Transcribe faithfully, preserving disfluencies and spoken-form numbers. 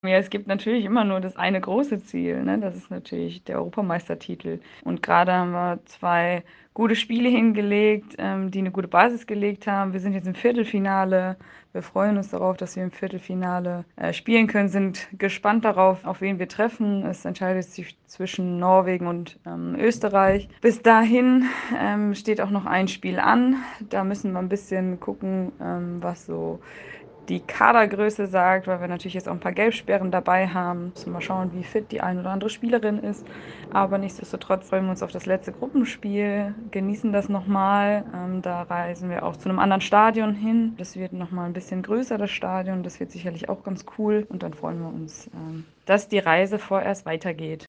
Ja, es gibt natürlich immer nur das eine große Ziel, ne? Das ist natürlich der Europameistertitel. Und gerade haben wir zwei gute Spiele hingelegt, ähm, die eine gute Basis gelegt haben. Wir sind jetzt im Viertelfinale. Wir freuen uns darauf, dass wir im Viertelfinale äh, spielen können, sind gespannt darauf, auf wen wir treffen. Es entscheidet sich zwischen Norwegen und ähm, Österreich. Bis dahin ähm, steht auch noch ein Spiel an. Da müssen wir ein bisschen gucken, ähm, was so die Kadergröße sagt, weil wir natürlich jetzt auch ein paar Gelbsperren dabei haben. Müssen wir mal schauen, wie fit die eine oder andere Spielerin ist. Aber nichtsdestotrotz freuen wir uns auf das letzte Gruppenspiel, genießen das nochmal. Ähm, da reisen wir auch zu einem anderen Stadion hin. Das wird nochmal ein bisschen größer, das Stadion. Das wird sicherlich auch ganz cool. Und dann freuen wir uns, ähm, dass die Reise vorerst weitergeht.